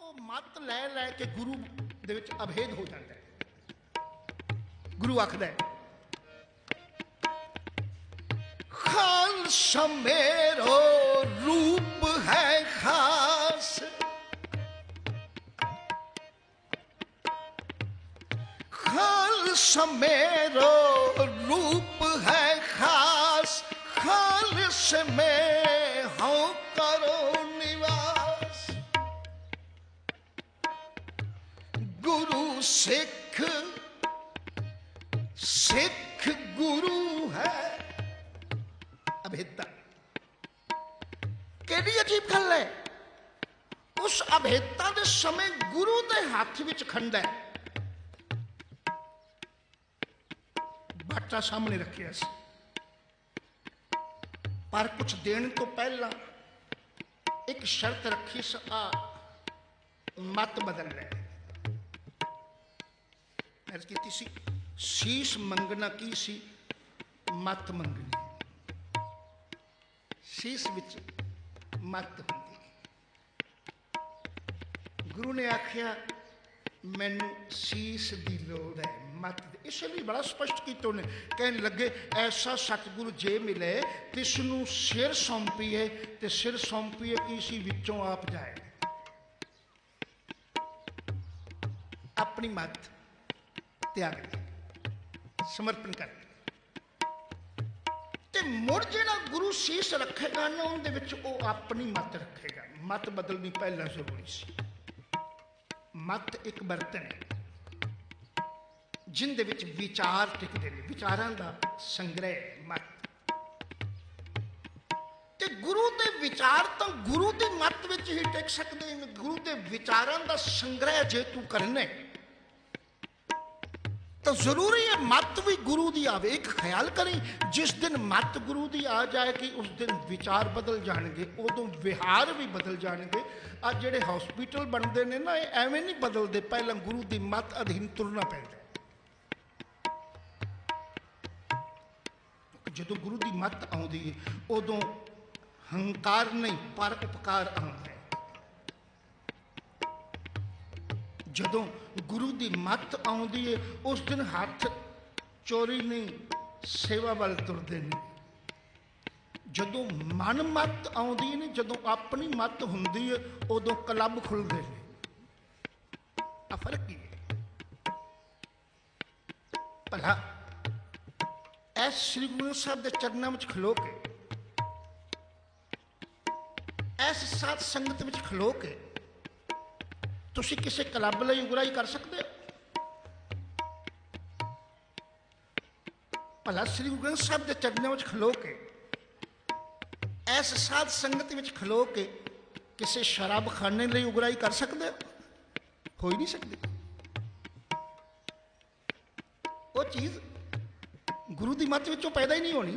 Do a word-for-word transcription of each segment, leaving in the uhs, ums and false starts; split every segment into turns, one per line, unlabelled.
ਉਹ ਮੱਤ ਲੈ ਲੈ ਕੇ ਗੁਰੂ ਦੇ ਵਿੱਚ ਅਭੇਦ ਹੋ ਜਾਂਦਾ ਹੈ। ਗੁਰੂ ਆਖਦਾ ਹੈ ਖਾਲਸਾ ਮੇਰੋ ਰੂਪ ਹੈ ਖਾਸ, ਖਾਲਸਾ ਮੇਰੋ ਰੂਪ ਹੈ ਖਾਸ, ਖਾਲਸ में हूँ करो निवास। गुरु सिख सिख गुरु है। अभेदता केड़ी अजीब गल है, उस अभेदता के समय गुरु के हाथ विच खंड है। बाटा सामने रखिया सी, पर कुछ देने तो पहला एक शर्त रखी स आ मत बदल ले। अर्ज की सी शीश मंगना की सी, मत मंगनी। शीश विच मत होंदी। गुरु ने आख्या मैनू शीश की लोड़ है, मत। इसलिए बड़ा स्पष्ट किया उन्हें, कहने लगे ऐसा सतगुरु जे मिले तिसनू सिर सौंपीए ते सिर सौंपीए कि इसी विचों आप जाए। अपनी मत त्याग दे, समर्पण कर ते मुड़ जेड़ा गुरु शीश रखेगा ना उनदे विच वो अपनी मत रखेगा। मत बदलनी पहला जरूरी सी। मत एक बर्तन है जिंदे विच विचार टिकते हैं, विचारां दा संग्रह मत। ते गुरु दे विचार तो गुरु दी मत विच ही टिक सकते हैं। गुरु दे विचारां दा संग्रह जे तू करने तो जरूरी है मत भी गुरु दी आवे। एक ख्याल करी जिस दिन मत गुरु दी आ जाएगी उस दिन विचार बदल जाएंगे, उदों विहार भी बदल जाएंगे। आज जेडे हॉस्पिटल बनते हैं ना एवें नहीं बदलते, पहला गुरु दी मत अधीन तुरना पैंदा। जदों गुरु दी मत आउंदी है उदों हंकार नहीं पर उपकार आउंदा है। जदों गुरु दी मत आउंदी है उस दिन हाथ चोरी नहीं सेवा वाल तुरदे ने। जदों मन मत आउंदी है, जदों अपनी मत हुंदी है उदों क्लब खुलदे ने। आ फर्क की है भला। ऐस श्री गुरु साहब के चरणों में खलो के, ऐस साध संगत में खलो के तुसी किसी क्लब लई उगराही कर सकते हो? भला श्री गुरु ग्रंथ साहब के चरणों में खलो के, ऐस साध संगत में खलो के किसी शराब खाने लई उगराही कर सकते हो? हो ही नहीं सकती। वो चीज गुरु की मत विचों पैदा ही नहीं होनी।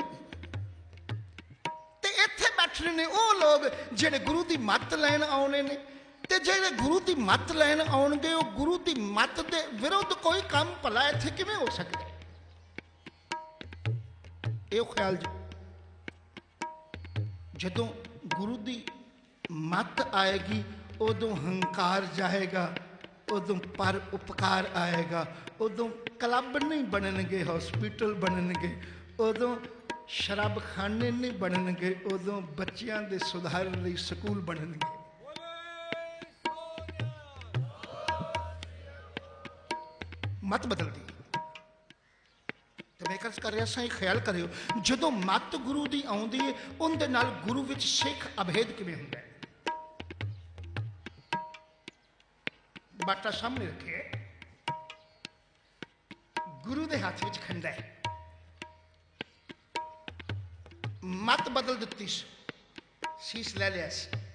ते इत्थे बैठे ने वो लोग जेडे गुरु की मत लैन आने ने, ते जेडे गुरु की मत लैन आउणगे वो गुरु की मत दे विरुद्ध कोई काम भला इत्थे किवें हो सकदा? ये ख्याल जदों गुरु की मत आएगी उदों हंकार जाएगा, उदों पर उपकार आएगा, उदों क्लब नहीं बननगे, हॉस्पिटल बननगे, उदों शराब खाने नहीं बननगे, उदों बच्चों के सुधार लई स्कूल बननगे। मत बदलती। तो मैं कर रहा सा ख्याल करियो जदों मत गुरु की आउंदी है उनदे नाल गुरु विच सिख अभेद किवें हुंदा है। बाटा सामने रखे गुरु के हाथ में खंडा है। मत बदल दी, शीश ले लिया,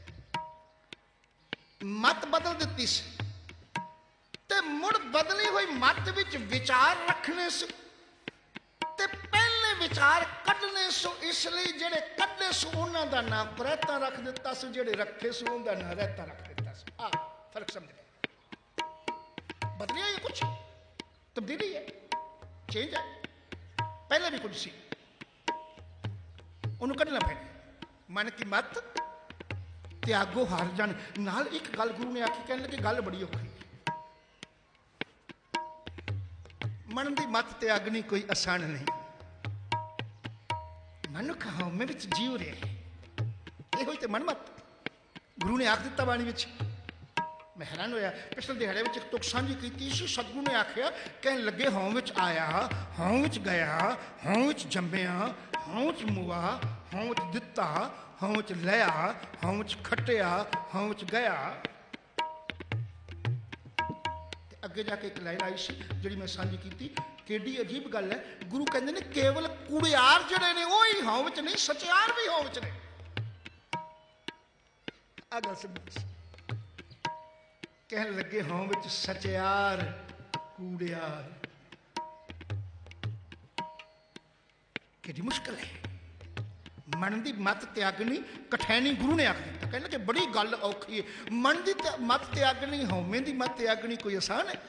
मत बदल दी ते मुड़ बदली हुई मत विच विचार रखने से ते पहले विचार कढ़ने सो, इसलिए जेडे कढ़े सो उन्हां दा नाम रहता रख दिता सो, जेडे रखे सो उनका नाम रहता रख दिता सो। आ फर्क समझ लिया। बदलिया ये कुछ तब्दीली है, चेंज है। पहले भी कुछ सी उन्होंने कढ़ना पैना। मन की मत ਤਿਆਗੋ ਹਾਰ ਜਾਣ। ਨਾਲ ਇੱਕ ਗੱਲ ਗੁਰੂ ਨੇ ਆਖੀ, ਕਹਿਣ ਲੱਗੇ ਗੱਲ ਬੜੀ ਔਖੀ, ਮਨ ਦੀ ਮੱਤ ਤਿਆਗਣੀ ਕੋਈ ਆਸਾਨ ਨਹੀਂ। ਮਨੁੱਖ ਹਉਮੈ ਵਿੱਚ ਜੀਉ ਰਿਹਾ, ਇਹੋ ਹੀ ਤੇ ਮਨ ਮੱਤ ਗੁਰੂ ਨੇ ਆਖ ਦਿੱਤਾ ਬਾਣੀ ਵਿੱਚ। ਮੈਂ ਹੈਰਾਨ ਹੋਇਆ। ਪਿਛਲੇ ਦਿਹਾੜੇ ਵਿੱਚ ਇੱਕ ਤੁਕ ਸਾਂਝੀ ਕੀਤੀ ਸੀ। ਸਤਿਗੁਰੂ ਨੇ ਆਖਿਆ, ਕਹਿਣ ਲੱਗੇ ਹਉ ਵਿੱਚ ਆਇਆ, ਹਉ ਵਿੱਚ ਗਿਆ, ਹਉ ਵਿੱਚ ਜੰਮਿਆ, ਹਉ ਵਿੱਚ ਮੁਆ, ਹਉ ਵਿੱਚ ਦਿੱਤਾ, ਹਉ ਵਿੱਚ ਲਿਆ, ਹਉ ਵਿੱਚ ਖੱਟਿਆ, ਹਉ ਵਿੱਚ ਗਿਆ। ਤੇ ਅੱਗੇ ਜਾ ਕੇ ਇੱਕ ਲਾਈਨ ਆਈ ਸੀ ਜਿਹੜੀ ਮੈਂ ਸਾਂਝੀ ਕੀਤੀ। ਕਿਹੜੀ ਅਜੀਬ ਗੱਲ ਹੈ, ਗੁਰੂ ਕਹਿੰਦੇ ਨੇ ਕੇਵਲ ਕੁੜਿਆਰ ਜਿਹੜੇ ਨੇ ਉਹ ਹੀ ਹਉ ਵਿੱਚ ਨਹੀਂ, ਸਚਿਆਰ ਵੀ ਹਉ ਵਿੱਚ ਨੇ। ਆ ਗੱਲ ਸਮਝ। ਕਹਿਣ ਲੱਗੇ ਹਉ ਵਿੱਚ ਸਚਿਆਰ ਕੂੜਿਆਰ, ਕਿਹੜੀ ਮੁਸ਼ਕਲ ਹੈ। ਮਨ ਦੀ ਮੱਤ ਤਿਆਗਣੀ ਕਠੈਨੀ ਗੁਰੂ ਨੇ ਆਖ ਦਿੱਤਾ। ਕਹਿੰਦੇ ਕਿ ਬੜੀ ਗੱਲ ਔਖੀ ਹੈ। ਮਨ ਦੀ ਮੱਤ ਤਿਆਗਣੀ, ਹਉਮੈ ਦੀ ਮੱਤ ਤਿਆਗਣੀ ਕੋਈ ਆਸਾਨ ਹੈ।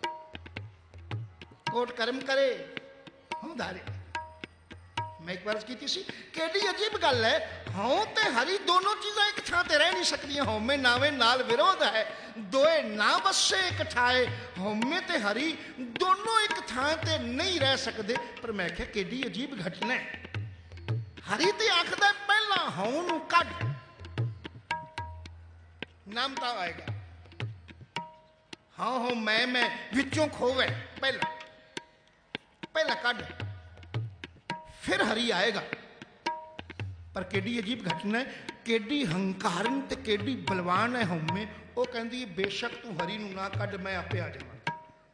ਕੋਟ ਕਰਮ ਕਰੇ ਹਉ ਧਾਰੇ। ਮੈਂ ਇੱਕ ਵਾਰ ਕੀਤੀ ਸੀ, ਕਿਹੜੀ ਅਜੀਬ ਗੱਲ ਹੈ, ਹਉ ਤੇ ਹਰੀ ਦੋਨੋਂ ਚੀਜ਼ਾਂ ਇੱਕ ਥਾਂ ਤੇ ਰਹਿ ਨਹੀਂ ਸਕਦੀਆਂ। ਹਉਮੈ ਨਾਵੇਂ ਨਾਲ ਵਿਰੋਧ ਹੈ, ਦੋਏ ਨਾ ਵਸੇ ਇੱਕ ਠਾਏ। ਹਉਮੈ ਤੇ ਹਰੀ ਦੋਨੋਂ ਇੱਕ ਥਾਂ ਤੇ ਨਹੀਂ ਰਹਿ ਸਕਦੇ। ਪਰ ਮੈਂ ਕਿਹਾ ਕਿਹੜੀ ਅਜੀਬ ਘਟਨਾ ਹੈ। ਹਰੀ ਤੇ ਆਖਦਾ ਪਹਿਲਾਂ ਹਉ ਨੂੰ ਕੱਢ, ਨਾਮ ਤਾਂ ਆਏਗਾ। ਹਾਂ ਹਾਂ ਮੈਂ ਮੈਂ ਵਿੱਚੋਂ ਖੋਵੇ, ਪਹਿਲਾਂ ਪਹਿਲਾਂ ਕੱਢ, ਫਿਰ ਹਰੀ ਆਏਗਾ। ਪਰ ਕਿਹੜੀ ਅਜੀਬ ਘਟਨਾ ਹੈ, ਕਿਹੜੀ ਹੰਕਾਰਨ ਤੇ ਕਿਹੜੀ ਬਲਵਾਨ ਹੈ ਹਉਮੈ। ਉਹ ਕਹਿੰਦੀ ਬੇਸ਼ੱਕ ਤੂੰ ਹਰੀ ਨੂੰ ਨਾ ਕੱਢ, ਮੈਂ ਆਪੇ ਆ ਜਾਵਾਂਗਾ।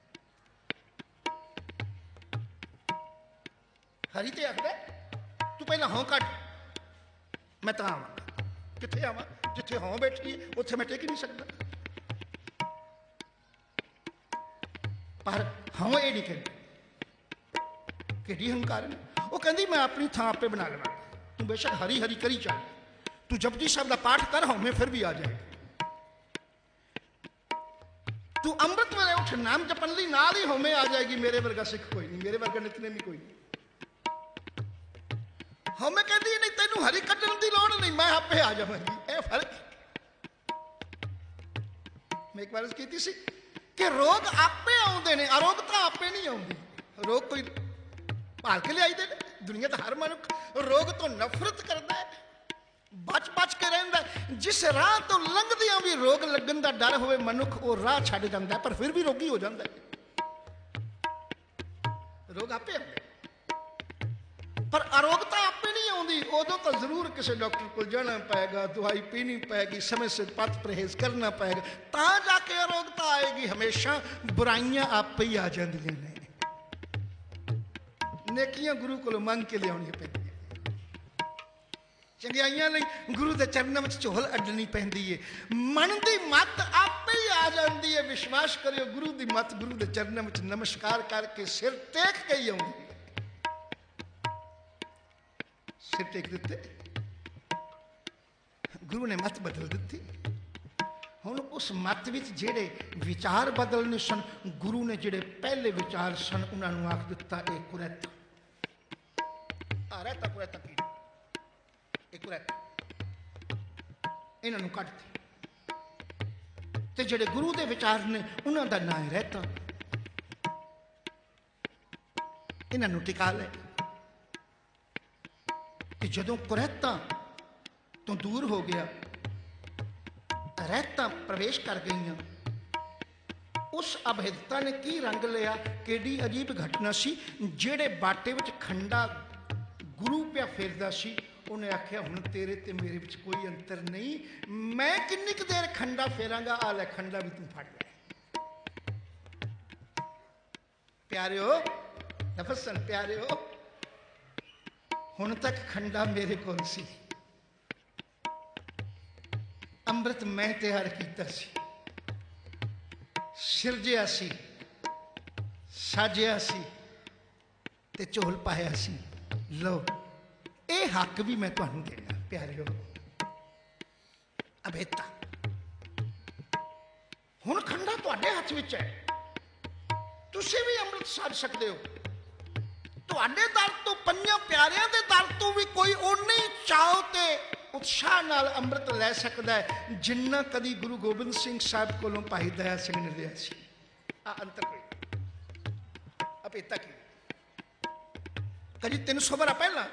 ਹਰੀ ਤੇ ਆਖਦਾ ਤੂੰ ਪਹਿਲਾਂ ਹਉ ਕੱਢ, ਮੈਂ ਤਾਂ ਆਵਾਂਗਾ। ਕਿੱਥੇ ਆਵਾਂ? ਜਿੱਥੇ ਹਉ ਬੈਠੀ ਹੈ ਉੱਥੇ ਮੈਂ ਟਿਕ ਨਹੀਂ ਸਕਦਾ। ਪਰ ਹਉ ਇਹ ਨਹੀਂ ਕਹਿੰਦੀ। ਕਿਹੜੀ ਹੰਕਾਰਨ। ਉਹ ਕਹਿੰਦੀ ਮੈਂ ਆਪਣੀ ਥਾਂ ਆਪੇ ਬਣਾ ਲਵਾਂ। ਤੂੰ ਬੇਸ਼ੱਕ ਹਰੀ ਹਰੀ ਕਰੀ ਚੱਲ, ਤੂੰ ਜਪਜੀ ਸਾਹਿਬ ਦਾ ਪਾਠ ਕਰ, ਹਉਮੈ ਫਿਰ ਵੀ ਆ ਜਾਏਗੀ। ਤੂੰ ਅੰਮ੍ਰਿਤ ਵੇਲੇ ਉੱਠ ਨਾਮ ਜਪਣ ਲਈ, ਨਾਲ ਹੀ ਹਉਮੈ ਆ ਜਾਏਗੀ। ਮੇਰੇ ਵਰਗਾ ਸਿੱਖ ਕੋਈ ਨਹੀਂ, ਮੇਰੇ ਵਰਗਾ ਨਿਤਨੇਮੀ ਕੋਈ ਨਹੀਂ। ਹਉਮੈ ਕਹਿੰਦੀ ਨਹੀਂ ਤੈਨੂੰ ਹਰੀ ਕੱਢਣ ਦੀ ਲੋੜ ਨਹੀਂ, ਮੈਂ ਆਪੇ ਆ ਜਾਵਾਂਗੀ। ਇਹ ਫਰਕ। ਮੈਂ ਇੱਕ ਵਾਰ ਕੀਤੀ ਸੀ ਕਿ ਰੋਗ ਆਪੇ ਆਉਂਦੇ ਨੇ, ਅਰੋਗਤਾ ਆਪੇ ਨਹੀਂ ਆਉਂਦੀ। ਰੋਗ ਕੋਈ ਭਾਲ ਕੇ ਲਿਆਈਦੇ ਨੇ। ਦੁਨੀਆ ਦਾ ਹਰ ਮਨੁੱਖ ਰੋਗ ਤੋਂ ਨਫ਼ਰਤ ਕਰਦਾ ਹੈ, ਬਚ ਬਚ ਕੇ ਰਹਿੰਦਾ। ਜਿਸ ਰਾਹ ਤੋਂ ਲੰਘਦਿਆਂ ਵੀ ਰੋਗ ਲੱਗਣ ਦਾ ਡਰ ਹੋਵੇ, ਮਨੁੱਖ ਉਹ ਰਾਹ ਛੱਡ ਜਾਂਦਾ, ਪਰ ਫਿਰ ਵੀ ਰੋਗੀ ਹੋ ਜਾਂਦਾ ਹੈ। ਰੋਗ ਆਪੇ ਆਉਂਦੇ, ਪਰ ਅਰੋਗਤਾ ਆਪੇ ਨਹੀਂ ਆਉਂਦੀ। ਉਦੋਂ ਤਾਂ ਜ਼ਰੂਰ ਕਿਸੇ ਡਾਕਟਰ ਕੋਲ ਜਾਣਾ ਪਏਗਾ, ਦਵਾਈ ਪੀਣੀ ਪਏਗੀ, ਸਮੇਂ ਸਿਰ ਪੱਥ ਪਰਹੇਜ਼ ਕਰਨਾ ਪਏਗਾ, ਤਾਂ ਜਾ ਕੇ ਅਰੋਗਤਾ ਆਏਗੀ। ਹਮੇਸ਼ਾ ਬੁਰਾਈਆਂ ਆਪੇ ਹੀ ਆ ਜਾਂਦੀਆਂ ਨੇ। ਨੇਕੀਆਂ ਗੁਰੂ ਕੋਲੋਂ ਮੰਗ ਕੇ ਲਿਆਉਣੀਆਂ ਪੈਂਦੀਆਂ। ਚੰਗਿਆਈਆਂ ਲਈ ਗੁਰੂ ਦੇ ਚਰਨਾਂ ਵਿੱਚ ਝੋਲ ਅੱਡਣੀ ਪੈਂਦੀ ਹੈ। ਮਨ ਦੀ ਮੱਤ ਆਪੇ ਹੀ ਆ ਜਾਂਦੀ ਹੈ। ਵਿਸ਼ਵਾਸ ਕਰਿਓ, ਗੁਰੂ ਦੀ ਮੱਤ ਗੁਰੂ ਦੇ ਚਰਨਾਂ ਵਿੱਚ ਨਮਸਕਾਰ ਕਰਕੇ ਸਿਰ ਟੇਕ ਕੇ ਹੀ ਆਉਂਦੀ। ਸਿਰ ਟੇਕ ਦਿੱਤੇ, ਗੁਰੂ ਨੇ ਮੱਤ ਬਦਲ ਦਿੱਤੀ। ਹੁਣ ਉਸ ਮੱਤ ਵਿੱਚ ਜਿਹੜੇ ਵਿਚਾਰ ਬਦਲਨੇ ਸਨ, ਗੁਰੂ ਨੇ ਜਿਹੜੇ ਪਹਿਲੇ ਵਿਚਾਰ ਸਨ ਉਹਨਾਂ ਨੂੰ ਆਖ ਦਿੱਤਾ ਇਹ ਕੁਰੈਤ। ਆ ਰਹਿਤਾ ਕੁਰੈਤਾ ਕੀ ਇਹ ਕੁਰੈਤ, ਇਹਨਾਂ ਨੂੰ ਕੱਢ ਦੇ। ਤੇ ਜਿਹੜੇ ਗੁਰੂ ਦੇ ਵਿਚਾਰ ਨੇ ਉਹਨਾਂ ਦਾ ਨਾਂ ਹੈ ਰਹਿਤਾ, ਇਹਨਾਂ ਨੂੰ ਟਿਕਾ ਲੈ। ਤੇ ਜਦੋਂ ਕੁਰੈਤਾਂ ਤੋਂ ਦੂਰ ਹੋ ਗਿਆ, ਰਹਿਤਾਂ ਪ੍ਰਵੇਸ਼ ਕਰ ਗਈਆਂ, ਉਸ ਅਭੇਦਤਾ ਨੇ ਕੀ ਰੰਗ ਲਿਆ। ਕਿਹੜੀ ਅਜੀਬ ਘਟਨਾ ਸੀ। ਜਿਹੜੇ ਬਾਟੇ ਵਿੱਚ ਖੰਡਾ ਗੁਰੂ ਪਿਆ ਫੇਰਦਾ ਸੀ, ਉਹਨੇ ਆਖਿਆ ਹੁਣ ਤੇਰੇ ਤੇ ਮੇਰੇ ਵਿੱਚ ਕੋਈ ਅੰਤਰ ਨਹੀਂ, ਮੈਂ ਕਿੰਨੀ ਕੁ ਦੇਰ ਖੰਡਾ ਫੇਰਾਂਗਾ, ਆ ਲੈ ਖੰਡਾ ਵੀ ਤੂੰ ਫੜ ਲੈ। ਪਿਆਰਿਓ, ਨਫਸਨ ਪਿਆਰਿਓ, ਹੁਣ ਤੱਕ ਖੰਡਾ ਮੇਰੇ ਕੋਲ ਸੀ, ਅੰਮ੍ਰਿਤ ਮੈਂ ਤਿਆਰ ਕੀਤਾ ਸੀ, ਸਿਰਜਿਆ ਸੀ, ਸਾਜਿਆ ਸੀ ਤੇ ਝੋਲ ਪਾਇਆ ਸੀ। ਲਓ ਇਹ ਹੱਕ ਵੀ ਮੈਂ ਤੁਹਾਨੂੰ ਦੇਣਾ। ਪਿਆਰਿਓ, ਅਭੇਤਾ ਹੁਣ ਖੰਡਾ ਤੁਹਾਡੇ ਹੱਥ ਵਿੱਚ ਹੈ। ਤੁਸੀਂ ਵੀ ਅੰਮ੍ਰਿਤ ਸਾਜ ਸਕਦੇ ਹੋ। ਤੁਹਾਡੇ ਦਰ ਤੋਂ, ਪੰਜਾਂ ਪਿਆਰਿਆਂ ਦੇ ਦਰ ਤੋਂ ਵੀ ਕੋਈ ਓਨੇ ਚਾਅ ਤੇ ਉਤਸ਼ਾਹ ਨਾਲ ਅੰਮ੍ਰਿਤ ਲੈ ਸਕਦਾ ਹੈ ਜਿੰਨਾ ਕਦੀ ਗੁਰੂ ਗੋਬਿੰਦ ਸਿੰਘ ਸਾਹਿਬ ਕੋਲੋਂ ਭਾਈ ਦਇਆ ਸਿੰਘ ਨੇ ਲਿਆ ਸੀ। ਆ ਅੰਤਰ ਕੋਈ ਅਪੇਤਾ ਕੀ ਕਦੀ ਤਿੰਨ ਸੌ ਵਰਾ ਪਹਿਲਾਂ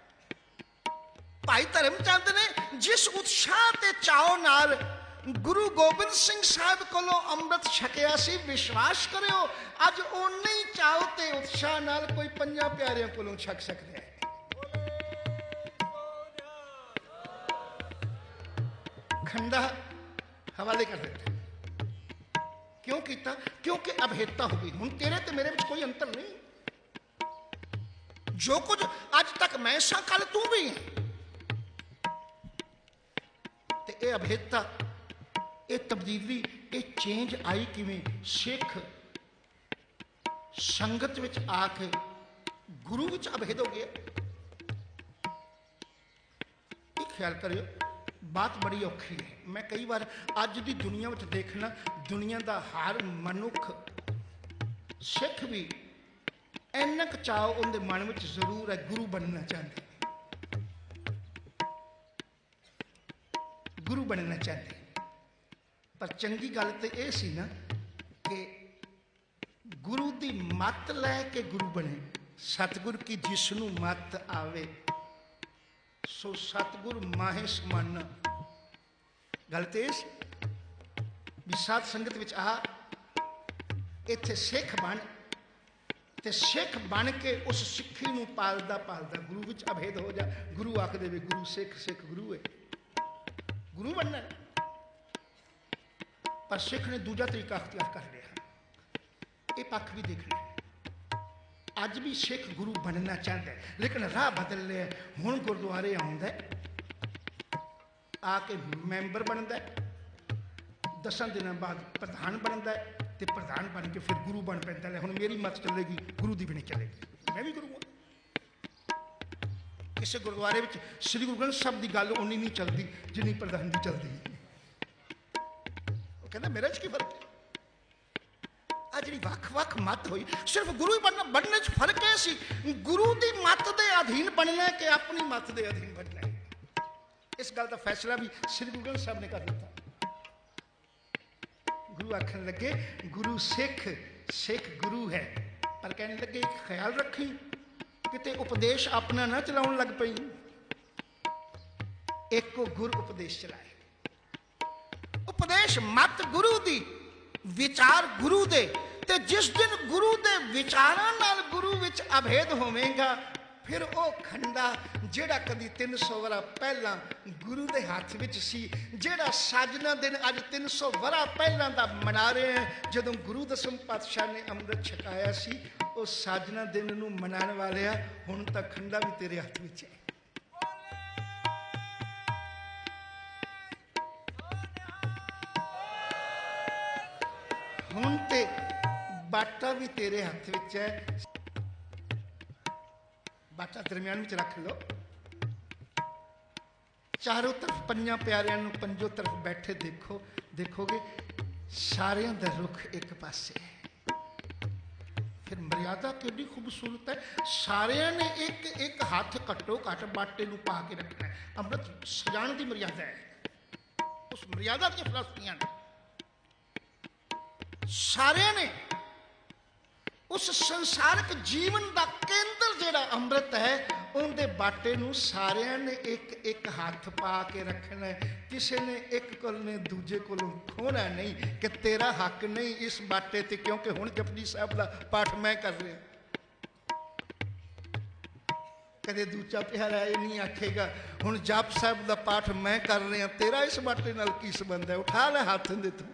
ਭਾਈ ਧਰਮ ਚੰਦ ਨੇ ਜਿਸ ਉਤਸ਼ਾਹ ਤੇ ਚਾਅ ਨਾਲ ਗੁਰੂ ਗੋਬਿੰਦ ਸਿੰਘ ਸਾਹਿਬ ਕੋਲੋਂ ਅੰਮ੍ਰਿਤ ਛਕਿਆ ਸੀ, ਵਿਸ਼ਵਾਸ ਕਰਿਓ ਅੱਜ ਓਨੇ ਹੀ ਚਾਅ ਤੇ ਉਤਸ਼ਾਹ ਨਾਲ ਕੋਈ ਪੰਜਾਂ ਪਿਆਰਿਆਂ ਕੋਲੋਂ ਛਕ ਸਕਦਾ ਹੈ। ਖੰਡਾ ਹਵਾਲੇ ਕਰ ਦਿੱਤਾ। ਕਿਉਂ ਕੀਤਾ? ਕਿਉਂਕਿ ਅਭੇਦਤਾ ਹੋ ਗਈ। ਹੁਣ ਤੇਰੇ ਤੇ ਮੇਰੇ ਵਿੱਚ ਕੋਈ ਅੰਤਰ ਨਹੀਂ। ਜੋ ਕੁਝ ਅੱਜ ਤੱਕ ਮੈਂ ਸਾਂ ਕੱਲ ਤੂੰ ਵੀ ਹੈ। ਤੇ ਇਹ ਅਭੇਦਤਾ, ਇਹ ਤਬਦੀਲੀ, ਇਹ ਚੇਂਜ ਆਈ ਕਿਵੇਂ? ਸਿੱਖ ਸੰਗਤ ਵਿੱਚ ਆ ਕੇ ਗੁਰੂ ਵਿੱਚ ਅਭੇਦ ਹੋ ਗਿਆ। ਇਹ ਖਿਆਲ ਕਰਿਓ, ਬਾਤ ਬੜੀ ਔਖੀ ਹੈ। ਮੈਂ ਕਈ ਵਾਰ ਅੱਜ ਦੀ ਦੁਨੀਆ ਵਿੱਚ ਦੇਖਣਾ, ਦੁਨੀਆ ਦਾ ਹਰ ਮਨੁੱਖ, ਸਿੱਖ ਵੀ ਇੰਨਾ ਕੁ ਚਾਅ ਉਹਦੇ ਮਨ ਵਿੱਚ ਜ਼ਰੂਰ ਹੈ, ਗੁਰੂ ਬਣਨਾ ਚਾਹੁੰਦੇ, ਗੁਰੂ ਬਣਨਾ ਚਾਹੁੰਦੇ। ਪਰ ਚੰਗੀ ਗੱਲ ਤੇ ਇਹ ਸੀ ਨਾ ਕਿ ਗੁਰੂ ਦੀ ਮੱਤ ਲੈ ਕੇ ਗੁਰੂ ਬਣੇ। ਸਤਿਗੁਰ ਕੀ ਜਿਸ ਨੂੰ ਮੱਤ ਆਵੇ ਸੋ ਸਤਿਗੁਰ ਮਾਹੇ ਸਮਾਨਾ। ਗੱਲ ਤੇ ਇਸ ਵੀ ਸਾਧ ਸੰਗਤ ਵਿੱਚ ਆ, ਇੱਥੇ ਸਿੱਖ ਬਣ ਤੇ ਸਿੱਖ ਬਣ ਕੇ ਉਸ ਸਿੱਖੀ ਨੂੰ ਪਾਲਦਾ ਪਾਲਦਾ ਗੁਰੂ ਵਿੱਚ ਅਭੇਦ ਹੋ ਜਾ। ਗੁਰੂ ਆਖ ਦੇਵੇ ਗੁਰੂ ਸਿੱਖ, ਸਿੱਖ ਗੁਰੂ ਹੈ, ਗੁਰੂ ਬਣਨਾ। ਪਰ ਸਿੱਖ ਨੇ ਦੂਜਾ ਤਰੀਕਾ ਅਖਤਿਆਰ ਕਰ ਲਿਆ। ਇਹ ਪੱਖ ਵੀ ਦੇਖ ਲਿਆ। ਅੱਜ ਵੀ ਸਿੱਖ ਗੁਰੂ ਬਣਨਾ ਚਾਹੁੰਦਾ, ਲੇਕਿਨ ਰਾਹ ਬਦਲ ਲਿਆ। ਹੁਣ ਗੁਰਦੁਆਰੇ ਆਉਂਦਾ, ਆ ਕੇ ਮੈਂਬਰ ਬਣਦਾ, ਦਸਾਂ ਦਿਨਾਂ ਬਾਅਦ ਪ੍ਰਧਾਨ ਬਣਦਾ ਤੇ ਪ੍ਰਧਾਨ ਬਣ ਕੇ ਫਿਰ ਗੁਰੂ ਬਣ ਪੈਂਦਾ। ਲੈ ਹੁਣ ਮੇਰੀ ਮੱਤ ਚੱਲੇਗੀ, ਗੁਰੂ ਦੀ ਵੀ ਨਹੀਂ ਚੱਲੇਗੀ, ਮੈਂ ਵੀ ਗੁਰੂ ਹਾਂ। ਕਿਸੇ ਗੁਰਦੁਆਰੇ ਵਿੱਚ ਸ੍ਰੀ ਗੁਰੂ ਗ੍ਰੰਥ ਸਾਹਿਬ ਦੀ ਗੱਲ ਉਨੀ ਨਹੀਂ ਚੱਲਦੀ ਜਿੰਨੀ ਪ੍ਰਧਾਨ ਦੀ ਚੱਲਦੀ। ਉਹ ਕਹਿੰਦਾ ਮੇਰੇ 'ਚ ਕੀ ਫਰਕ ਹੈ? ਆ ਜਿਹੜੀ ਵੱਖ ਵੱਖ ਮੱਤ ਹੋਈ, ਸਿਰਫ ਗੁਰੂ ਹੀ ਬਣਨਾ, ਬਣਨੇ 'ਚ ਫਰਕ ਇਹ ਸੀ ਗੁਰੂ ਦੀ ਮੱਤ ਦੇ ਅਧੀਨ ਬਣਨਾ ਕਿ ਆਪਣੀ ਮੱਤ ਦੇ ਅਧੀਨ ਬਣਨਾ। ਇਸ ਗੱਲ ਦਾ ਫੈਸਲਾ ਵੀ ਸ੍ਰੀ ਗੁਰੂ ਗ੍ਰੰਥ ਸਾਹਿਬ ਨੇ ਕਰ ਦਿੱਤਾ। ਗੁਰੂ ਆਖਣ ਲੱਗੇ ਗੁਰੂ ਸਿੱਖ, ਸਿੱਖ ਗੁਰੂ ਹੈ। ਪਰ ਕਹਿਣ ਲੱਗੇ ਇੱਕ ਖਿਆਲ ਰੱਖੀ, ਕਿਤੇ ਉਪਦੇਸ਼ ਆਪਣਾ ਨਾ ਚਲਾਉਣ ਲੱਗ ਪਈ। ਇੱਕੋ ਗੁਰ ਉਪਦੇਸ਼ ਚਲਾਏ। ਉਪਦੇਸ਼ ਮੱਤ ਗੁਰੂ ਦੀ, ਵਿਚਾਰ ਗੁਰੂ ਦੇ। ਤੇ ਜਿਸ ਦਿਨ ਗੁਰੂ ਦੇ ਵਿਚਾਰਾਂ ਨਾਲ ਗੁਰੂ ਵਿੱਚ ਅਭੇਦ ਹੋਵੇਗਾ, ਫਿਰ ਉਹ ਖੰਡਾ ਜਿਹੜਾ ਕਦੀ ਤਿੰਨ ਸੌ ਵਰਾ ਪਹਿਲਾਂ ਗੁਰੂ ਦੇ ਹੱਥ ਵਿੱਚ ਸੀ, ਜਿਹੜਾ ਸਾਜਨਾ ਦਿਨ ਅੱਜ ਤਿੰਨ ਸੌ ਵਰਾ ਪਹਿਲਾਂ ਦਾ ਮਨਾ ਰਹੇ ਹਾਂ, ਜਦੋਂ ਗੁਰੂ ਦਸਮ ਪਾਤਸ਼ਾਹ ਨੇ ਅੰਮ੍ਰਿਤ ਛਕਾਇਆ ਸੀ, ਉਹ ਸਾਜਨਾ ਦਿਨ ਨੂੰ ਮਨਾਉਣ ਵਾਲਿਆ ਹੁਣ ਤਾਂ ਖੰਡਾ ਵੀ ਤੇਰੇ ਹੱਥ ਵਿੱਚ ਹੈ। ਹੁਣ ਤੇ ਬਾਟਾ ਵੀ ਤੇਰੇ ਹੱਥ ਵਿੱਚ ਹੈ। ਬਾਟਾ ਦਰਮਿਆਨ ਵਿੱਚ ਰੱਖ ਲਓ। ਚਾਰੋਂ ਤਰਫ ਪੰਜਾਂ ਪਿਆਰਿਆਂ ਨੂੰ ਪੰਜੋ ਤਰਫ ਬੈਠੇ ਦੇਖੋ, ਦੇਖੋਗੇ ਸਾਰਿਆਂ ਦਾ ਰੁਖ ਇੱਕ ਪਾਸੇ ਹੈ। ਫਿਰ ਮਰਿਆਦਾ ਕਿੰਨੀ ਖੂਬਸੂਰਤ ਹੈ। ਸਾਰਿਆਂ ਨੇ ਇੱਕ ਇੱਕ ਹੱਥ ਘੱਟੋ ਘੱਟ ਬਾਟੇ ਨੂੰ ਪਾ ਕੇ ਰੱਖਣਾ। ਅੰਮ੍ਰਿਤ ਸਜਾਉਣ ਦੀ ਮਰਿਆਦਾ ਹੈ। ਉਸ ਮਰਿਆਦਾ ਦੀਆਂ ਫਲਸਫੀਆਂ ਨੇ। ਸਾਰਿਆਂ ਨੇ ਉਸ ਸੰਸਾਰਿਕ ਜੀਵਨ ਦਾ ਕੇਂਦਰ ਜਿਹੜਾ ਅੰਮ੍ਰਿਤ ਹੈ, ਉਹਦੇ ਬਾਟੇ ਨੂੰ ਸਾਰਿਆਂ ਨੇ ਇੱਕ ਇੱਕ ਹੱਥ ਪਾ ਕੇ ਰੱਖਣਾ। ਕਿਸੇ ਨੇ ਇੱਕ ਕੋਲ ਨੇ ਦੂਜੇ ਕੋਲੋਂ ਖੋਣਾ ਨਹੀਂ ਕਿ ਤੇਰਾ ਹੱਕ ਨਹੀਂ ਇਸ ਬਾਟੇ ਤੇ, ਕਿਉਂਕਿ ਹੁਣ ਜਪਜੀ ਸਾਹਿਬ ਦਾ ਪਾਠ ਮੈਂ ਕਰ ਰਿਹਾ। ਕਦੇ ਦੂਜਾ ਪਿਆਰਾ ਇਹ ਨਹੀਂ ਆਖੇਗਾ ਹੁਣ ਜਪ ਸਾਹਿਬ ਦਾ ਪਾਠ ਮੈਂ ਕਰ ਰਿਹਾ, ਤੇਰਾ ਇਸ ਬਾਟੇ ਨਾਲ ਕੀ ਸੰਬੰਧ ਹੈ, ਉਠਾ ਲੈ ਹੱਥ ਦੇ ਤੂੰ।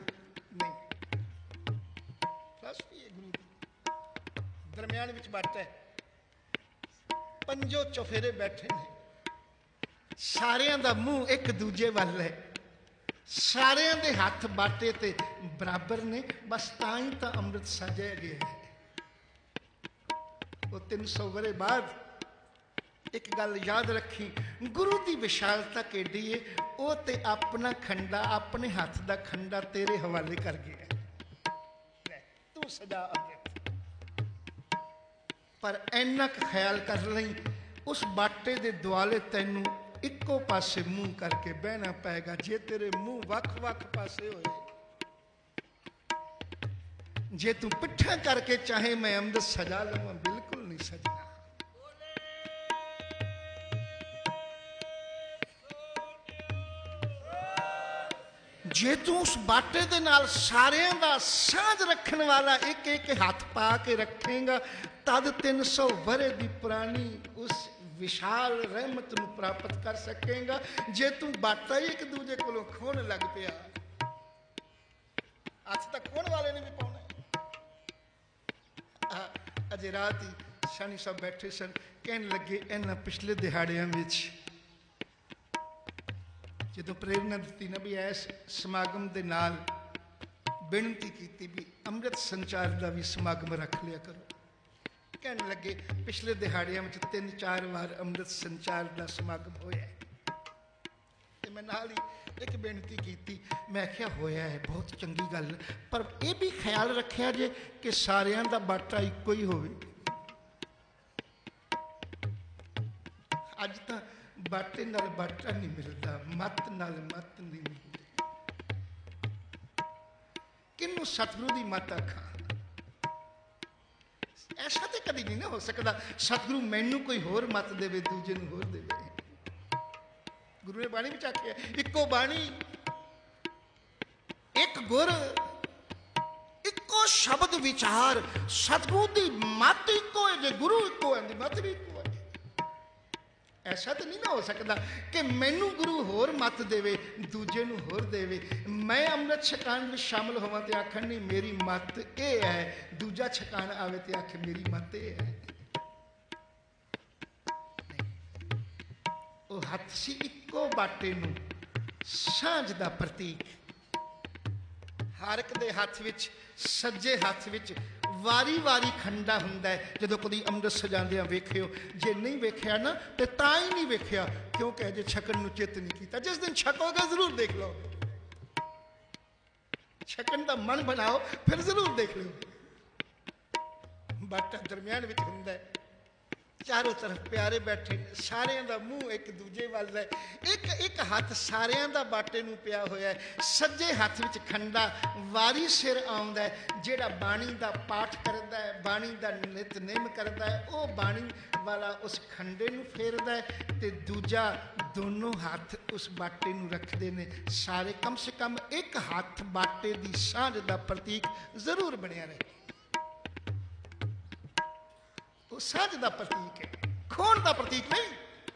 ਦਰਮਿਆਨ ਵਿੱਚ ਬਾਟਾ ਹੈ, ਪੰਜੋ ਚੁਫੇਰੇ ਬੈਠੇ ਨੇ, ਸਾਰਿਆਂ ਦਾ ਮੂੰਹ ਇੱਕ ਦੂਜੇ ਵੱਲ ਹੈ, ਸਾਰਿਆਂ ਦੇ ਹੱਥ ਬਾਟੇ ਤੇ ਬਰਾਬਰ ਨੇ। ਬਸ ਤਾਂ ਹੀ ਤਾਂ ਅੰਮ੍ਰਿਤ ਸਾਜਿਆ ਗਿਆ ਹੈ। ਉਹ ਤਿੰਨ ਸੌ ਵਰੇ ਬਾਅਦ ਇੱਕ ਗੱਲ ਯਾਦ ਰੱਖੀ, ਗੁਰੂ ਦੀ ਵਿਸ਼ਾਲਤਾ ਕਿੱਡੀ ਹੈ। ਉਹ ਤੇ ਆਪਣਾ ਖੰਡਾ, ਆਪਣੇ ਹੱਥ ਦਾ ਖੰਡਾ ਤੇਰੇ ਹਵਾਲੇ ਕਰ ਗਿਆ, ਲੈ ਤੂੰ ਸਜਾ ਅੱਗੇ। ਪਰ ਇੰਨਾ ਕੁ ਖਿਆਲ ਕਰ ਲਈ, ਉਸ ਬਾਟੇ ਦੇ ਦੁਆਲੇ ਤੈਨੂੰ ਇੱਕੋ ਪਾਸੇ ਮੂੰਹ ਕਰਕੇ ਬਹਿਣਾ ਪਏਗਾ। ਜੇ ਤੇਰੇ ਮੂੰਹ ਵੱਖ-ਵੱਖ ਪਾਸੇ ਹੋਏ, ਜੇ ਤੂੰ ਪਿੱਠਾ ਕਰਕੇ ਚਾਹੇ ਮੈਂ ਅੰਮ੍ਰਿਤ ਸਜਾ ਲਵਾਂ, ਬਿਲਕੁਲ ਨਹੀਂ ਸਜਣਾ। ਜੇ ਤੂੰ ਉਸ ਬਾਟੇ ਦੇ ਨਾਲ ਸਾਰਿਆਂ ਦਾ ਸਾਂਝ ਰੱਖਣ ਵਾਲਾ ਇੱਕ ਇੱਕ ਹੱਥ ਪਾ ਕੇ ਰੱਖੇਗਾ, ਤਦ ਤਿੰਨ ਸੌ ਵਰੇ ਦੀ ਪੁਰਾਣੀ ਉਸ ਵਿਸ਼ਾਲ ਰਹਿਮਤ ਨੂੰ ਪ੍ਰਾਪਤ ਕਰ ਸਕੇਗਾ। ਜੇ ਤੂੰ ਬਾਟਾ ਹੀ ਇੱਕ ਦੂਜੇ ਕੋਲੋਂ ਖੋਹਣ ਲੱਗ ਪਿਆ, ਹੱਥ ਤਾਂ ਖੋਹਣ ਵਾਲੇ ਨੇ ਵੀ ਪਾਉਣਾ। ਅਜੇ ਰਾਤ ਹੀ ਸ਼ਾਨੀ ਸਾਹਿਬ ਬੈਠੇ ਸਨ, ਕਹਿਣ ਲੱਗੇ ਇਹਨਾਂ ਪਿਛਲੇ ਦਿਹਾੜਿਆਂ ਵਿੱਚ ਜਦੋਂ ਪ੍ਰੇਰਨਾ ਦਿੱਤੀ ਨਾ ਵੀ ਇਸ ਸਮਾਗਮ ਦੇ ਨਾਲ ਬੇਨਤੀ ਕੀਤੀ ਵੀ ਅੰਮ੍ਰਿਤ ਸੰਚਾਰ ਦਾ ਵੀ ਸਮਾਗਮ ਰੱਖ ਲਿਆ ਕਰੋ। ਕਹਿਣ ਲੱਗੇ ਪਿਛਲੇ ਦਿਹਾੜਿਆਂ ਵਿੱਚ ਤਿੰਨ ਚਾਰ ਵਾਰ ਅੰਮ੍ਰਿਤ ਸੰਚਾਰ ਦਾ ਸਮਾਗਮ ਹੋਇਆ ਤੇ ਮੈਂ ਨਾਲ ਹੀ ਇੱਕ ਬੇਨਤੀ ਕੀਤੀ। ਮੈਂ ਕਿਹਾ ਹੋਇਆ ਹੈ ਬਹੁਤ ਚੰਗੀ ਗੱਲ, ਪਰ ਇਹ ਵੀ ਖਿਆਲ ਰੱਖਿਆ ਜੇ ਕਿ ਸਾਰਿਆਂ ਦਾ ਬਾਟਾ ਇੱਕੋ ਹੀ ਹੋਵੇ। ਅੱਜ ਤਾਂ ਬਾਟੇ ਨਾਲ ਬਾਟਾ ਨਹੀਂ ਮਿਲਦਾ, ਮੱਤ ਨਾਲ ਮੱਤ ਨਹੀਂ ਮਿਲਦੀ। ਕਿਹਨੂੰ ਸਤਿਗੁਰੂ ਦੀ ਮੱਤ ਆਖਾਂ? ਐਸਾ ਤੇ ਕਦੀ ਨਹੀਂ ਨਾ ਹੋ ਸਕਦਾ ਸਤਿਗੁਰੂ ਮੈਨੂੰ ਕੋਈ ਹੋਰ ਮੱਤ ਦੇਵੇ, ਦੂਜੇ ਨੂੰ ਹੋਰ ਦੇਵੇ। ਗੁਰੂ ਨੇ ਬਾਣੀ ਵਿੱਚ ਆਖਿਆ ਇੱਕੋ ਬਾਣੀ, ਇੱਕ ਗੁਰ, ਇੱਕੋ ਸ਼ਬਦ ਵਿਚਾਰ। ਸਤਿਗੁਰੂ ਦੀ ਮੱਤ ਇੱਕੋ ਹੈ, ਜੇ ਗੁਰੂ ਇੱਕੋ ਹੈ ਦੀ ਮੱਤ ਵੀ ਇੱਕੋ ਹੈ। ਐਸਾ ਤਾਂ ਨਹੀਂ ਨਾ ਹੋ ਸਕਦਾ ਕਿ ਮੈਨੂੰ ਗੁਰੂ ਹੋਰ ਮੱਤ ਦੇਵੇ, ਦੂਜੇ ਨੂੰ ਹੋਰ ਦੇਵੇ। ਮੈਂ ਅੰਮ੍ਰਿਤ ਛਕਾਣ ਵਿੱਚ ਸ਼ਾਮਲ ਹੋਵਾਂ ਤੇ ਆਖਣ ਨਹੀਂ ਮੇਰੀ ਮੱਤ ਇਹ ਹੈ, ਦੂਜਾ ਛਕਾਣ ਆਵੇ ਤੇ ਆਖੇ ਮੇਰੀ ਮੱਤ ਇਹ ਹੈ। ਉਹ ਹੱਥ ਸੀ ਇੱਕੋ ਬਾਟੇ ਨੂੰ ਸਾਂਝ ਦਾ ਪ੍ਰਤੀਕ। ਹਰ ਇੱਕ ਦੇ ਹੱਥ ਵਿੱਚ, ਸੱਜੇ ਹੱਥ ਵਿੱਚ ਵਾਰੀ ਵਾਰੀ ਖੰਡਾ ਹੁੰਦਾ ਹੈ। ਜਦੋਂ ਕਦੀ ਅੰਮ੍ਰਿਤ ਸਜਾਉਂਦਿਆਂ ਵੇਖਿਓ, ਜੇ ਨਹੀਂ ਵੇਖਿਆ ਨਾ ਤੇ ਤਾਂ ਹੀ ਨਹੀਂ ਵੇਖਿਆ ਕਿਉਂਕਿ ਅਜੇ ਛਕਣ ਨੂੰ ਚਿੱਤ ਨਹੀਂ ਕੀਤਾ। ਜਿਸ ਦਿਨ ਛਕੋਗੇ ਜ਼ਰੂਰ ਦੇਖ ਲਓ, ਛਕਣ ਦਾ ਮਨ ਬਣਾਓ ਫਿਰ ਜ਼ਰੂਰ ਦੇਖ ਲਿਓ। ਬਾਟਾ ਦਰਮਿਆਨ ਵਿੱਚ ਹੁੰਦਾ ਹੈ, ਚਾਰੋਂ ਤਰਫ ਪਿਆਰੇ ਬੈਠੇ, ਸਾਰਿਆਂ ਦਾ ਮੂੰਹ ਇੱਕ ਦੂਜੇ ਵੱਲ ਹੈ। ਇੱਕ ਇੱਕ ਹੱਥ ਸਾਰਿਆਂ ਦਾ ਬਾਟੇ ਨੂੰ ਪਿਆ ਹੋਇਆ ਹੈ। ਸੱਜੇ ਹੱਥ ਵਿੱਚ ਖੰਡਾ ਵਾਰੀ ਸਿਰ ਆਉਂਦਾ ਹੈ। ਜਿਹੜਾ ਬਾਣੀ ਦਾ ਪਾਠ ਕਰਦਾ ਹੈ, ਬਾਣੀ ਦਾ ਨਿਤਨੇਮ ਕਰਦਾ ਹੈ, ਉਹ ਬਾਣੀ ਵਾਲਾ ਉਸ ਖੰਡੇ ਨੂੰ ਫੇਰਦਾ ਹੈ ਤੇ ਦੂਜਾ ਦੋਨੋਂ ਹੱਥ ਉਸ ਬਾਟੇ ਨੂੰ ਰੱਖਦੇ ਨੇ। ਸਾਰੇ ਕਮ ਸੇ ਕਮ ਇੱਕ ਹੱਥ ਬਾਟੇ ਦੀ ਸਾਂਝ ਦਾ ਪ੍ਰਤੀਕ ਜ਼ਰੂਰ ਬਣਿਆ ਰਹੇ। ਉਹ ਸਾਂਝ ਦਾ ਪ੍ਰਤੀਕ ਹੈ, ਖੋਣ ਦਾ ਪ੍ਰਤੀਕ ਨਹੀਂ।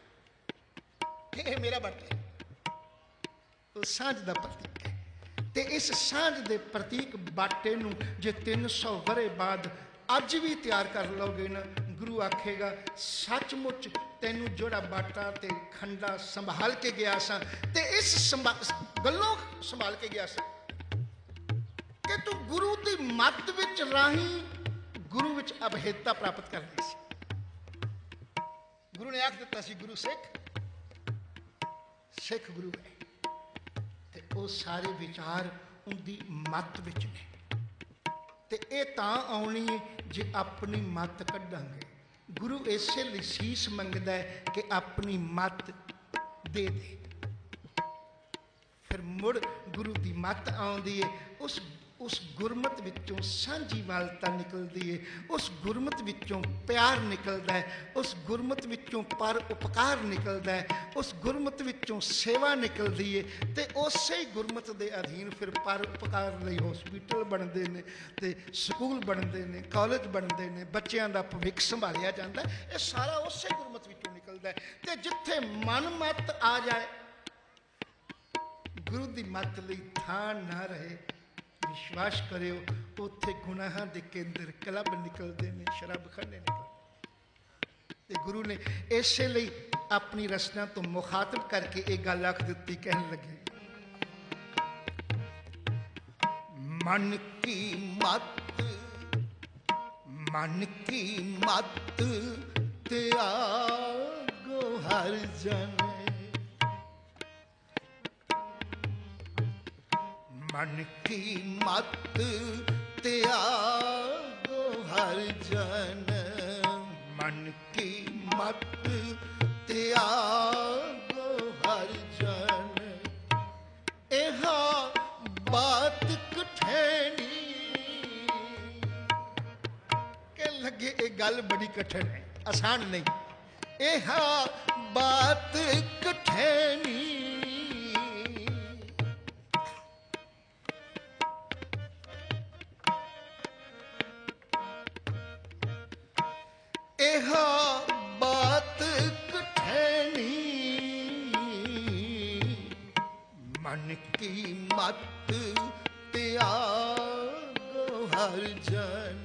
ਇਹ ਮੇਰਾ ਬਾਟਾ ਹੈ, ਉਹ ਸਾਂਝ ਦਾ ਪ੍ਰਤੀਕ ਹੈ। ਤੇ ਇਸ ਸਾਂਝ ਦੇ ਪ੍ਰਤੀਕ ਬਾਟੇ ਨੂੰ ਜੇ ਤਿੰਨ ਸੌ ਵਰੇ ਬਾਅਦ ਅੱਜ ਵੀ ਤਿਆਰ ਕਰ ਲਓਗੇ ਨਾ, ਗੁਰੂ ਆਖੇਗਾ ਸੱਚਮੁੱਚ ਤੈਨੂੰ ਜਿਹੜਾ ਬਾਟਾ ਤੇ ਖੰਡਾ ਸੰਭਾਲ ਕੇ ਗਿਆ ਸਾਂ ਤੇ ਇਸ ਗੱਲੋਂ ਸੰਭਾਲ ਕੇ ਗਿਆ ਸਾਂ ਕਿ ਤੂੰ ਗੁਰੂ ਦੀ ਮੱਤ ਵਿੱਚ ਰਾਹੀਂ ਗੁਰੂ ਵਿੱਚ ਅਭੇਦਤਾ ਪ੍ਰਾਪਤ ਕਰਨੀ ਸੀ। ਗੁਰੂ ਨੇ ਆਖ ਦਿੱਤਾ ਸੀ ਗੁਰੂ ਸਿੱਖ, ਸਿੱਖ ਗੁਰੂ ਹੈ ਤੇ ਉਹ ਸਾਰੇ ਵਿਚਾਰ ਉਹਦੀ ਮੱਤ ਵਿੱਚ ਨੇ। ਤੇ ਇਹ ਤਾਂ ਆਉਣੀ ਹੈ ਜੇ ਆਪਣੀ ਮੱਤ ਕੱਢਾਂਗੇ। ਗੁਰੂ ਇਸੇ ਲਈ ਸੀਸ ਮੰਗਦਾ ਹੈ ਕਿ ਆਪਣੀ ਮੱਤ ਦੇ ਦੇ। ਫਿਰ ਮੁੜ ਗੁਰੂ ਦੀ ਮੱਤ ਆਉਂਦੀ ਹੈ। ਉਸ ਉਸ ਗੁਰਮਤ ਵਿੱਚੋਂ ਸਾਂਝੀਵਾਲਤਾ ਨਿਕਲਦੀ ਹੈ, ਉਸ ਗੁਰਮਤ ਵਿੱਚੋਂ ਪਿਆਰ ਨਿਕਲਦਾ ਹੈ, ਉਸ ਗੁਰਮਤ ਵਿੱਚੋਂ ਪਰ ਉਪਕਾਰ ਨਿਕਲਦਾ ਹੈ, ਉਸ ਗੁਰਮਤ ਵਿੱਚੋਂ ਸੇਵਾ ਨਿਕਲਦੀ ਹੈ। ਤੇ ਉਸੇ ਗੁਰਮਤ ਦੇ ਅਧੀਨ ਫਿਰ ਪਰ ਉਪਕਾਰ ਲਈ ਹੌਸਪੀਟਲ ਬਣਦੇ ਨੇ ਤੇ ਸਕੂਲ ਬਣਦੇ ਨੇ, ਕਾਲਜ ਬਣਦੇ ਨੇ, ਬੱਚਿਆਂ ਦਾ ਭਵਿੱਖ ਸੰਭਾਲਿਆ ਜਾਂਦਾ। ਇਹ ਸਾਰਾ ਉਸੇ ਗੁਰਮਤ ਵਿੱਚੋਂ ਨਿਕਲਦਾ ਹੈ। ਤੇ ਜਿੱਥੇ ਮਨ ਮੱਤ ਆ ਜਾਏ, ਗੁਰੂ ਦੀ ਮੱਤ ਲਈ ਥਾਂ ਨਾ ਰਹੇ, ਵਿਸ਼ਵਾਸ ਕਰਿਓ ਉੱਥੇ ਗੁਨਾਹਾਂ ਦੇ ਕੇਂਦਰ ਕਲੱਬ ਨਿਕਲਦੇ ਨੇ, ਸ਼ਰਾਬਖਾਨੇ ਨਿਕਲਦੇ। ਤੇ ਗੁਰੂ ਨੇ ਇਸੇ ਲਈ ਆਪਣੀ ਰਚਨਾ ਤੋਂ ਮੁਖਾਤਬ ਕਰਕੇ ਇਹ ਗੱਲ ਆਖ ਦਿੱਤੀ, ਕਹਿਣ ਲੱਗੇ ਮਨ ਕੀ ਮੱਤ, ਮਨ ਕੀ ਮੱਤ ਤਿਆਗੋ ਹਰ ਜਨ, ਮਨ ਕੀ ਮੱਤ ਤਿਆਗੋ ਹਰ ਜਨ, ਮਨ ਕੀ ਮੱਤ ਤਿਆਗੋ गल बड़ी कठिन है, आसान नहीं। यह बात कठिनी यह बात कठिनी मन की मत त्यागो हर जन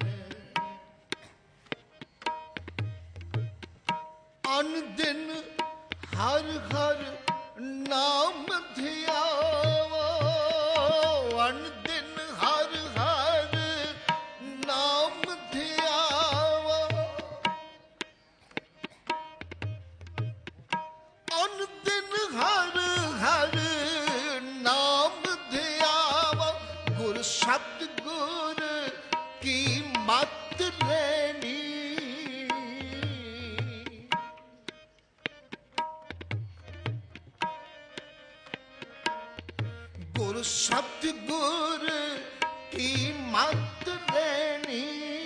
अन दिन हर हर नाम ध्यावो अन दिन हर हर नाम ध्यावो अन दिन हर हर नाम ध्यावो गुर सतगुर की मत लेनी गुर सतगुर की मत लेनी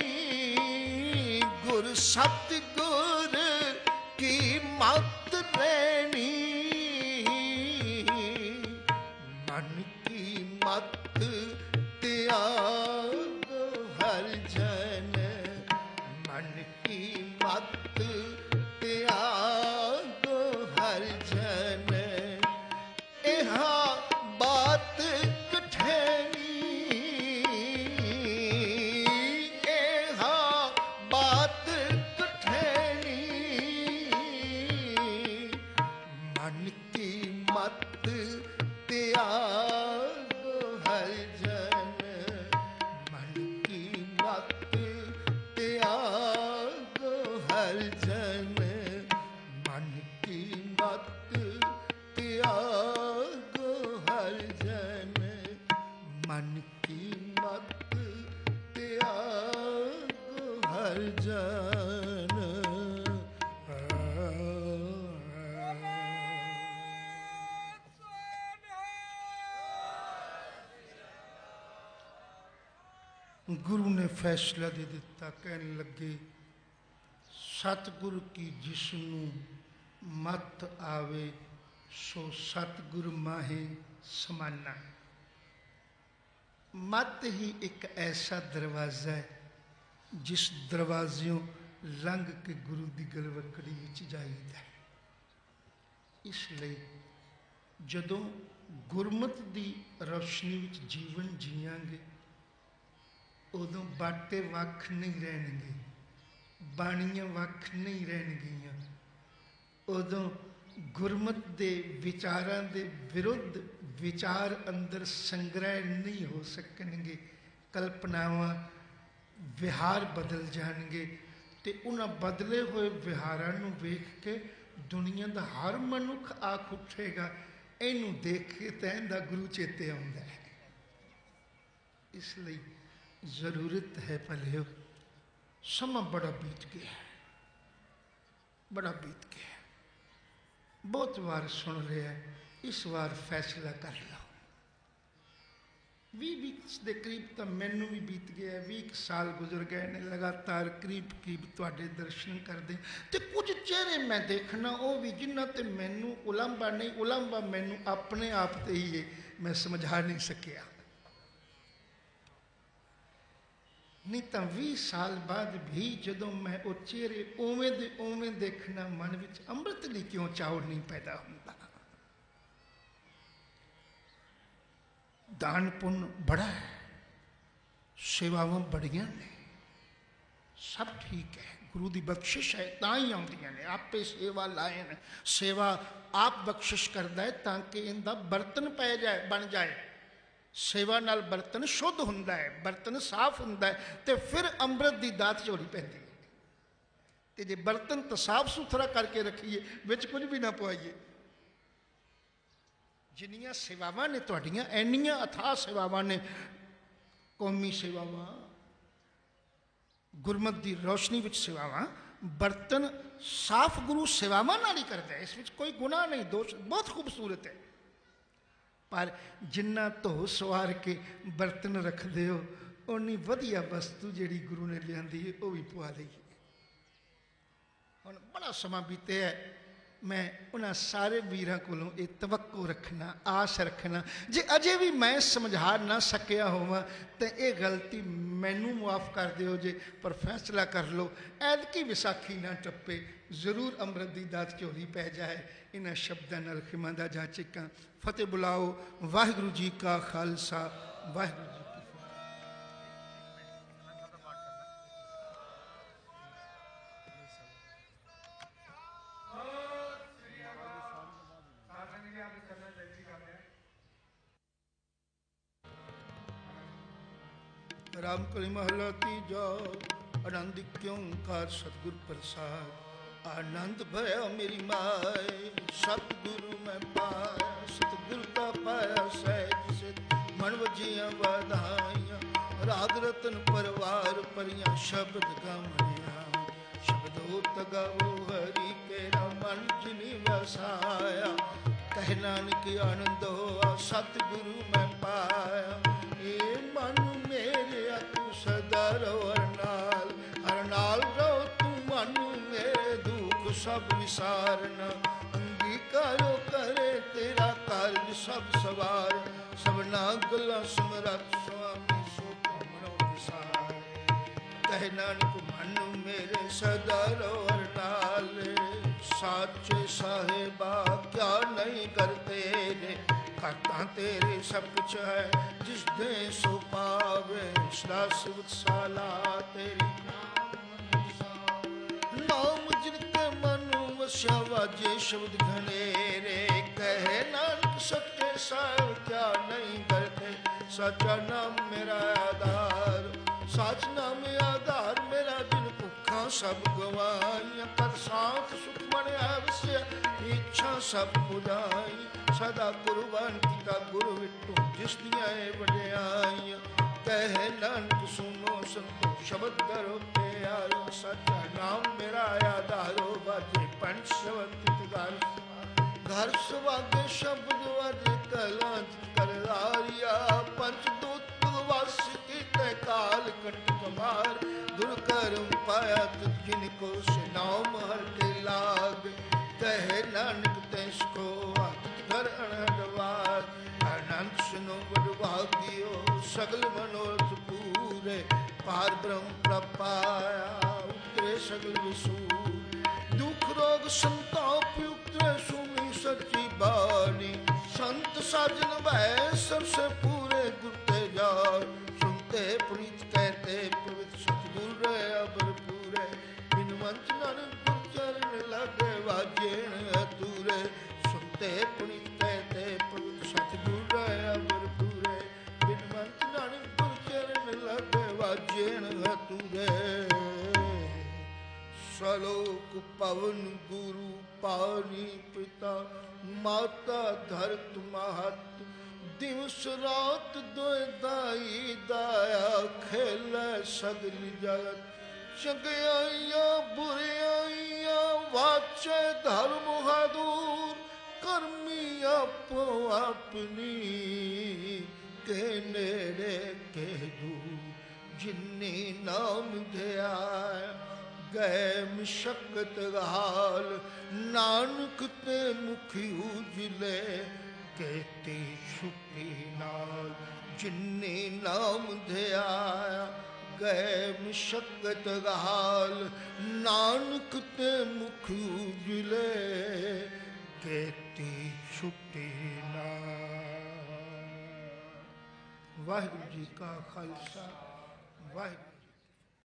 गुर सतगुर की मत लेनी मन की मत त्याग हर जन मन की मत त्याग हर जन यह बात कठिनी यह बात कठिनी मन की मत त्याग हर जन मन की मत त्याग हर जन मन की मत त्याग हर जन मन की मत त्याग हर जन गुरु ने फैसला दे दिता कहने लगे सतगुरु की जिसनू मत आवे सो सतगुरु माहे समाना मत ही एक ऐसा दरवाज़ा है जिस दरवाज़ों लंघ के गुरु की गलवकड़ी विच जाईदा है। इसलिए जदों गुरमत की रोशनी विच जीवन जियांगे उदों बाटे वख नहीं रहणगे बाणियां वख नहीं रहणगियां उदों गुरमत दे विचारां दे विरुद्ध विचार अंदर संग्रह नहीं हो सकणगे कल्पनावां विहार बदल जाणगे ते उन्हां बदले हुए विहारां नूं वेख के दुनिया दा हर मनुख आख उठेगा इहनूं देख के तां इहदा गुरु चेते आउंदा है। इसलिए जरूरत है भलियो समा बड़ा बीत गया बड़ा बीत गया बहुत बार सुन रहा है इस बार फैसला कर लो। भी वीक्स के करीब तो मैनू भी बीत गया बीस साल गुजर गए ने लगातार करीब करीब तुहाडे दर्शन करदे ते कुछ चेहरे मैं देखना वो भी जिन्हां ते मैनू उलंबा नहीं उलंबा मैनू अपने आप ते ही है मैं समझा नहीं सकिया नहीं तो भी साल बाद भी जदों मैं वो चेहरे उवें दे उवें देखना मन विच अमृत ली क्यों चाव नहीं पैदा होंदा। दान पुण्य बड़ा है सेवावां बड़ियां ने सब ठीक है गुरु की बख्शिश है तां ही आउंदियां ने आपे सेवा लाए ने सेवा आप बख्शिश करदा है ताकि इनका बर्तन पै जाए बन जाए सेवा नाल बर्तन शुद्ध हुंदा है बर्तन साफ हुंदा है ते फिर अमृत की दात झोली पैंदी है ते जे बर्तन तो साफ सुथरा करके रखिए विच कुछ भी ना पवाइए। जिन्नियां सेवावां ने तुहाडीआं इन्नियां अथाह सेवावां ने कौमी सेवावां गुरमत की रोशनी विच सेवावां बर्तन साफ गुरु सेवावां नाल ही करदा है इस विच कोई गुनाह नहीं दोष बहुत खूबसूरत है पर जिन्ना धो सवार के बर्तन रखते हो उन्नी वधिया वस्तु जिहड़ी गुरु ने लियांदी है वह भी पवा लईए। ਹੁਣ ਬੜਾ ਸਮਾਂ ਬੀਤਿਆ, मैं उन्होंने सारे वीर को ये तवक्को रखना, आस रखना, जे अजे भी मैं समझा ना सकिया होवां तो ये गलती मैनू मुआफ़ कर दिओ जे, पर फैसला कर लो ऐदकी विसाखी ना टप्पे, जरूर अमृत की दात झोली पै जाए। इन्हां शब्दां नाल खिमा दा जा चिक्कां। फतेह बुलाओ। वाहिगुरू जी का खालसा, वाहिगुरू जी की फतेह। राम कली महला तीजा। आनंद क्यों कार सतगुर प्रसाद, आनंद भया मेरी माए, सतगुरु मैं पाया, सतगुर का पाया सहज सिद्ध, मन वजियां वाधाइयां, राग रतन परवार परियां, शब्द गमनिया शब्द होत गावो हरि केरा, मन जिनी वसाया, कह नानक आनंद होआ, सतगुरु मैं पाया। ए मन मेरे तू सदा रहो हर नाल, हर नाल रहो तू मन मेरे, दुख सब विसारना, अंगीकारो करे तेरा कार्य सब सवार, सबना गला समरथ स्वामी सो तुमरो विसार। कह नानक मन मेरे सदा रहो हर नाल, साचे साहेबा क्या नहीं करते रे, करता तेरे सब कुछ है, जिस दे सो पावे, सदा सुवत्साला तेरी नाम जिनके मन वस्या, वाजे शब्द घनेरे, कहे नानक सच्चे साहिब क्या नहीं करते, सच्चा नाम मेरा आधार, सच नाम आधार मेरा, जिन भुखा सब गवाइया, कर साथ सुख मन आवश्य, इच्छा सब बुझाई, सदा कुर्बान किता गुरु विटू, जिस दियां वड्याइयां, कह नानक सुनो संतो शब्द करो प्यार, सच्चा नाम मेरा आधारो, बाजे पंच शब्द घर, घर सुभागे शब्द वाजे कला करदारिया, पंच दूत वास कीते काल कट कमार, दुर्कर्म पाया तुझ जिनको से नाम हर के लाग, कह नानक तैसको घर अनहदवार, अनंत सुनो बड़भागियो, सगल मनोरथ पूरे, पार ब्रह्म प्रपाया, उतरे सगल विसूर, दुख रोग संताप उतरे सुनी सच्ची बानी, संत साजन भय सबसे पूरे गुरते जाओ, सुनते प्रीत कहते पवित्र सतगुर अबर पूरे, बिनवंत नानक गुर चरण लागे वाजेण अतुरे, सुनते पुनीत कहते पवित्र सतगुर अबर पूरे, बिनवंत नानक गुर चरण लागे वाजेण अतुरे। सलोक पवन गुरु पानी पिता, माता धरत महत, दिवस रात दोए दाई दाया, खेल सगल जगत, चंगियाइयां बुरियाइयां, वाचे धर्म हादूर, कर्मी आपो अपनी, के नेड़े के दूर, जिन्नी नाम ध्याया, गए मशक्कत हाल, नानक ते मुखी उजले, कहती छुट्टी नाल, जिन्नी नाम ध्याया, गए मशक्कत हाल, नानक ते मुख उजले, कहती छुट्टी नाल। वाहिगुरू जी का खालसा, वाहिगुरू।